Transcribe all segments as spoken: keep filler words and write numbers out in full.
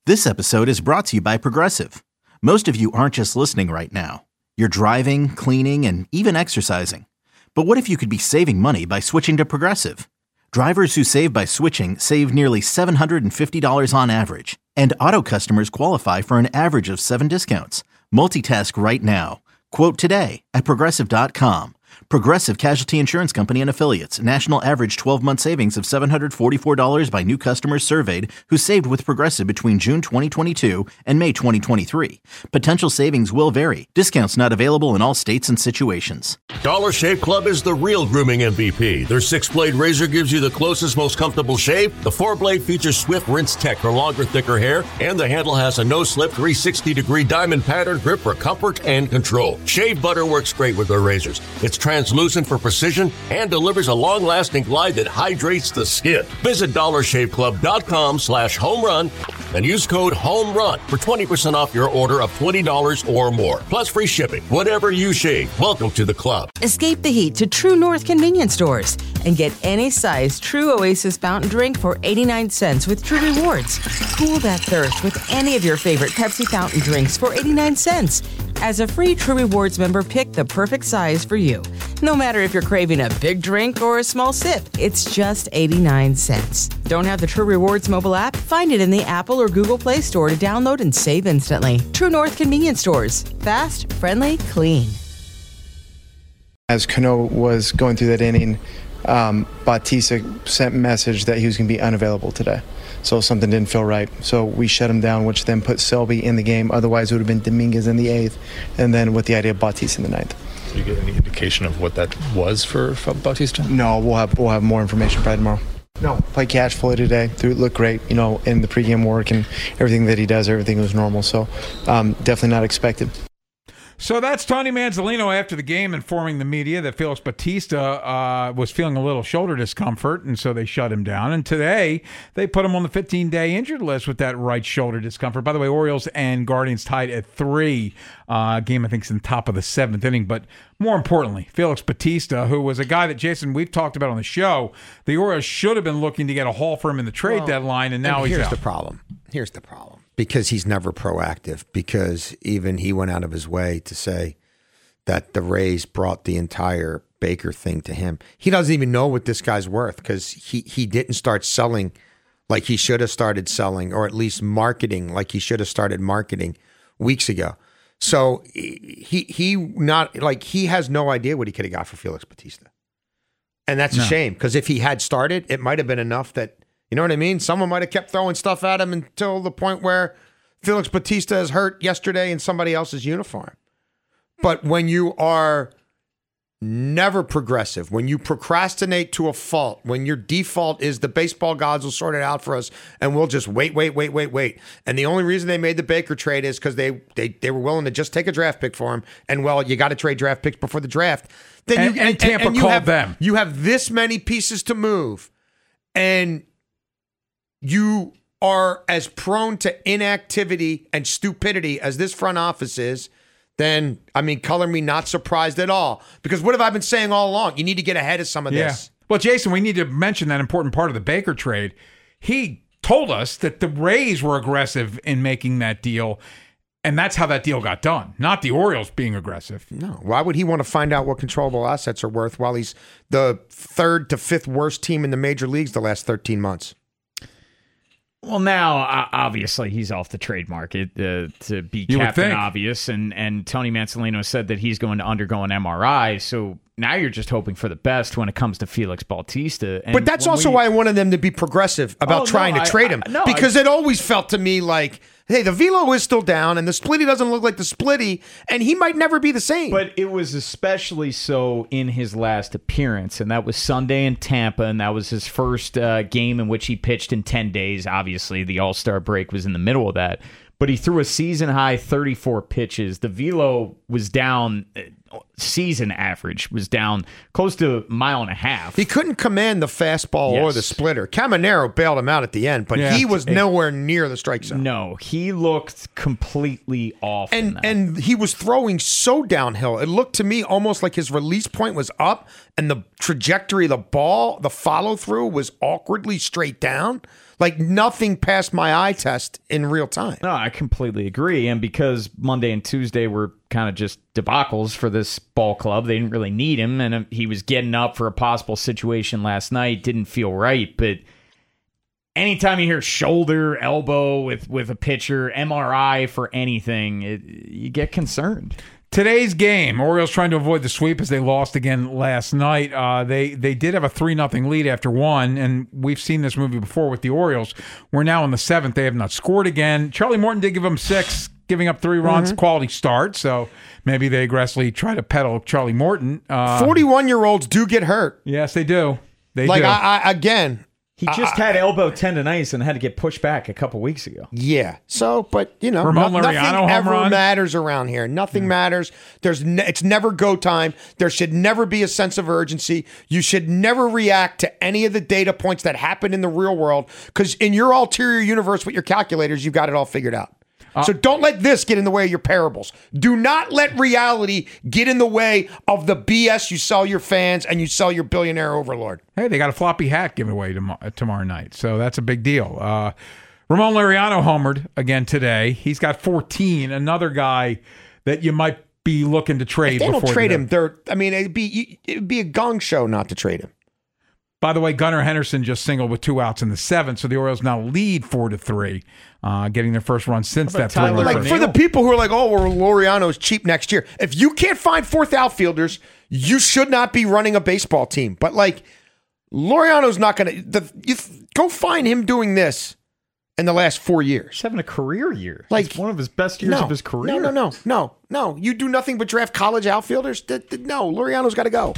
This episode is brought to you by Progressive. Most of you aren't just listening right now. You're driving, cleaning, and even exercising. But what if you could be saving money by switching to Progressive? Drivers who save by switching save nearly seven hundred fifty dollars on average. And auto customers qualify for an average of seven discounts. Multitask right now. Quote today at Progressive dot com. Progressive Casualty Insurance Company and Affiliates. National average twelve-month savings of seven hundred forty-four dollars by new customers surveyed who saved with Progressive between June twenty twenty-two and May twenty twenty-three. Potential savings will vary. Discounts not available in all states and situations. Dollar Shave Club is the real grooming M V P. Their six-blade razor gives you the closest, most comfortable shave. The four-blade features swift rinse tech for longer, thicker hair. And the handle has a no-slip three hundred sixty degree diamond pattern grip for comfort and control. Shave butter works great with their razors. It's translucent for precision and delivers a long-lasting glide that hydrates the skin. Visit dollar shave club dot com slash home run and use code HOMERUN for twenty percent off your order of twenty dollars or more. Plus free shipping. Whatever you shave, welcome to the club. Escape the heat to True North convenience stores and get any size True Oasis fountain drink for eighty-nine cents with True Rewards. Cool that thirst with any of your favorite Pepsi fountain drinks for eighty-nine cents. As a free True Rewards member, pick the perfect size for you. No matter if you're craving a big drink or a small sip, it's just eighty-nine cents. Don't have the True Rewards mobile app? Find it in the Apple or Google Play Store to download and save instantly. True North convenience stores. Fast, friendly, clean. As Cano was going through that inning, um, Bautista sent a message that he was going to be unavailable today. So something didn't feel right. So we shut him down, which then put Selby in the game. Otherwise, it would have been Dominguez in the eighth, and then with the idea of Bautista in the ninth. Do you get any indication of what that was for Bautista? No, we'll have we'll have more information probably tomorrow. No, played catch fully today. It looked great, you know, in the pregame work and everything that he does. Everything was normal. So um, definitely not expected. So that's Tony Manzolino after the game informing the media that Felix Bautista uh, was feeling a little shoulder discomfort, and so they shut him down. And today they put him on the fifteen-day injured list with that right shoulder discomfort. By the way, Orioles and Guardians tied at three. Uh, game, I think, is in the top of the seventh inning. But more importantly, Felix Bautista, who was a guy that, Jason, we've talked about on the show, the Orioles should have been looking to get a haul for him in the trade well, deadline, and now and he's here's out. the problem. Here's the problem. Because he's never proactive, because even he went out of his way to say that the Rays brought the entire Baker thing to him. He doesn't even know what this guy's worth because he, he didn't start selling like he should have started selling, or at least marketing like he should have started marketing weeks ago. So he he not like he has no idea what he could have got for Felix Bautista. And that's no. a shame, because if he had started, it might have been enough that, you know what I mean? Someone might have kept throwing stuff at him until the point where Felix Bautista is hurt yesterday in somebody else's uniform. But when you are never progressive, when you procrastinate to a fault, when your default is the baseball gods will sort it out for us and we'll just wait, wait, wait, wait, wait. And the only reason they made the Baker trade is because they, they they were willing to just take a draft pick for him. And, well, you got to trade draft picks before the draft. Then and, you, and, and Tampa and you called have, them. You have this many pieces to move. And you are as prone to inactivity and stupidity as this front office is, then, I mean, color me not surprised at all. Because what have I been saying all along? You need to get ahead of some of yeah. this. Well, Jason, we need to mention that important part of the Baker trade. He told us that the Rays were aggressive in making that deal, and that's how that deal got done, not the Orioles being aggressive. No. Why would he want to find out what controllable assets are worth while he's the third to fifth worst team in the major leagues the last thirteen months? Well, now, uh, obviously, he's off the trade market, uh, to be you Captain Obvious, and, and Tony Manzolino said that he's going to undergo an M R I, so now you're just hoping for the best when it comes to Felix Bautista. And but that's also we, why I wanted them to be progressive about oh, trying no, to trade I, him, I, no, because I, it always felt to me like, hey, the velo is still down, and the splitty doesn't look like the splitty, and he might never be the same. But it was especially so in his last appearance, and that was Sunday in Tampa, and that was his first uh, game in which he pitched in ten days. Obviously, the All-Star break was in the middle of that. But he threw a season-high thirty-four pitches. The velo was down, season average was down close to a mile and a half. He couldn't command the fastball yes. or the splitter. Caminero bailed him out at the end, but yeah. he was nowhere near the strike zone. No, he looked completely off. And and he was throwing so downhill. It looked to me almost like his release point was up, and the trajectory of the ball, the follow-through was awkwardly straight down. Like nothing passed my eye test in real time. No, I completely agree. And because Monday and Tuesday were kind of just debacles for this ball club, they didn't really need him. And he was getting up for a possible situation last night. Didn't feel right. But anytime you hear shoulder, elbow with, with a pitcher, M R I for anything, it, you get concerned. Today's game, Orioles trying to avoid the sweep as they lost again last night. Uh, they they did have a three nothing lead after one, and we've seen this movie before with the Orioles. We're now in the seventh. They have not scored again. Charlie Morton did give them six, giving up three runs. Mm-hmm. Quality start, so maybe they aggressively try to peddle Charlie Morton. Uh, forty-one-year-olds do get hurt. Yes, they do. They like, do. I, I, again... He just uh, had elbow tendonitis and had to get pushed back a couple weeks ago. Yeah. So, but you know, Ramon no, Laureano nothing ever run. matters around here. Nothing yeah. matters. There's, ne- it's never go time. There should never be a sense of urgency. You should never react to any of the data points that happen in the real world because in your ulterior universe with your calculators, you've got it all figured out. Uh, so don't let this get in the way of your parables. Do not let reality get in the way of the B S you sell your fans and you sell your billionaire overlord. Hey, they got a floppy hat giveaway tomorrow, tomorrow night, so that's a big deal. Uh, Ramon Laureano homered again today. He's got fourteen. Another guy that you might be looking to trade. If they before don't trade the, him. They're. I mean, it'd be it'd be a gong show not to trade him. By the way, Gunnar Henderson just singled with two outs in the seventh, so the Orioles now lead four to three, uh, getting their first run since that three run. Like for the people who are like, "Oh, well, Laureano's cheap next year." If you can't find fourth outfielders, you should not be running a baseball team. But like, Laureano's not going to. You go find him doing this in the last four years. He's having a career year. Like it's one of his best years no, of his career. No, no, no, no, no. You do nothing but draft college outfielders. No, Laureano's got to go.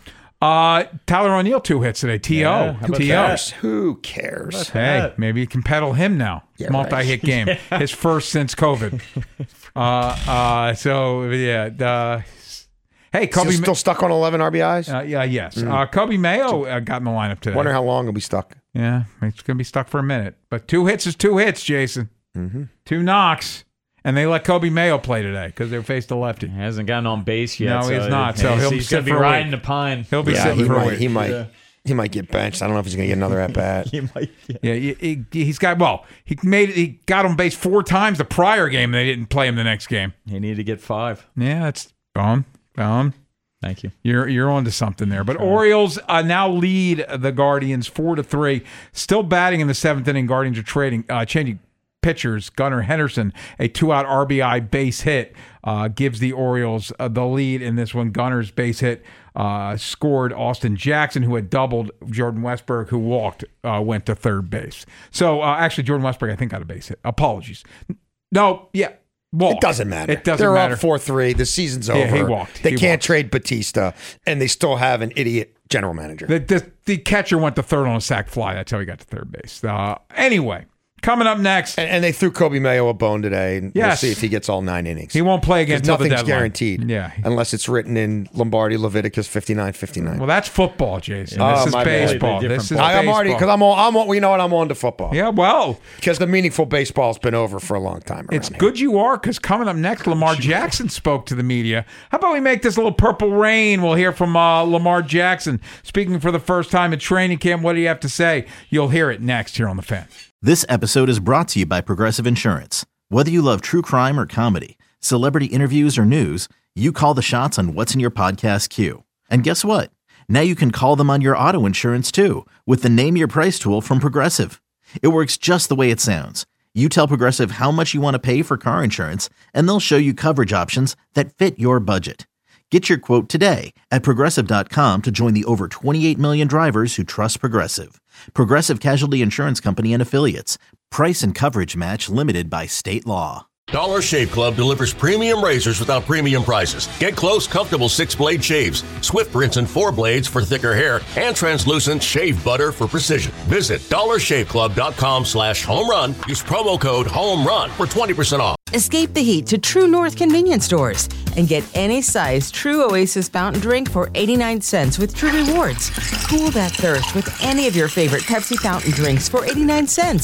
Uh, Tyler O'Neill, two hits today. T O. Yeah, Who T O. cares? Who cares? Hey, maybe you can peddle him now. Yeah, Multi-hit right. game. Yeah. His first since COVID. uh, uh, so, yeah. Uh, hey, Kobe. Still, still stuck on eleven R B Is? Uh, yeah, yes. Mm. Uh, Kobe Mayo uh, got in the lineup today. Wonder how long he'll be stuck. Yeah, it's going to be stuck for a minute. But two hits is two hits, Jason. Mm-hmm. Two knocks. And they let Kobe Mayo play today because they faced a lefty. He hasn't gotten on base yet. No, so he's not. So he's, he'll he's sit going to for be a riding week. the pine. He'll be Yeah, sitting he for a might. week. He might. Yeah. He might get benched. I don't know if he's going to get another at bat. he might. Yeah. Yeah, he, he, he's got. Well, he made. He got on base four times the prior game. And they didn't play him the next game. He needed to get five. Yeah, that's gone. Gone. Thank you. You're you're onto something there. But Orioles uh, now lead the Guardians four to three. Still batting in the seventh inning. Guardians are trading, uh, changing pitchers. Gunnar Henderson, a two-out R B I base hit, uh, gives the Orioles uh, the lead in this one. Gunnar's base hit uh, scored Austin Jackson, who had doubled. Jordan Westberg, who walked, uh, went to third base. So uh, actually, Jordan Westberg, I think, got a base hit. Apologies. No, yeah. Walked. It doesn't matter. It doesn't They're matter. up four three. The season's Yeah, over. he walked. They He can't walked. trade Batista, and they still have an idiot general manager. The, the, the catcher went to third on a sac fly. That's how he got to third base. Uh, anyway, coming up next. And, and they threw Kobe Mayo a bone today. And Yes. We'll see if he gets all nine innings. He won't play again until the nothing's deadline. guaranteed. Yeah. Unless it's written in Lombardi Leviticus fifty-nine fifty-nine. Well, that's football, Jason. Oh, This is my bad. baseball. Different This is I, I'm already because baseball. I'm all I'm all, you know what I'm on to football. Yeah, well, Because the meaningful baseball's been over for a long time. it's around here. good you are because coming up next, Lamar Jackson spoke to the media. How about we make this a little purple rain? We'll hear from uh, Lamar Jackson speaking for the first time in training camp. What do you have to say? You'll hear it next here on The Fan. This episode is brought to you by Progressive Insurance. Whether you love true crime or comedy, celebrity interviews or news, you call the shots on what's in your podcast queue. And guess what? Now you can call them on your auto insurance too with the Name Your Price tool from Progressive. It works just the way it sounds. You tell Progressive how much you want to pay for car insurance, and they'll show you coverage options that fit your budget. Get your quote today at Progressive dot com to join the over twenty-eight million drivers who trust Progressive. Progressive Casualty Insurance Company and Affiliates. Price and coverage match limited by state law. Dollar Shave Club delivers premium razors without premium prices. Get close, comfortable six-blade shaves, Swift rinse and four blades for thicker hair, and translucent shave butter for precision. Visit dollar shave club dot com slash home run. Use promo code HOMERUN for twenty percent off. Escape the heat to True North convenience stores and get any size True Oasis fountain drink for eighty-nine cents with True Rewards. Cool that thirst with any of your favorite Pepsi fountain drinks for eighty-nine cents.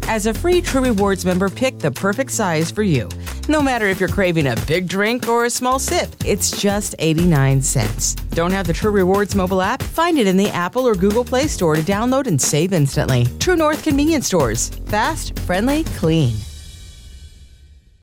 As a free True Rewards member, pick the perfect size for you. No matter if you're craving a big drink or a small sip, it's just eighty-nine cents. Don't have the True Rewards mobile app? Find it in the Apple or Google Play Store to download and save instantly. True North Convenience Stores. Fast, friendly, clean.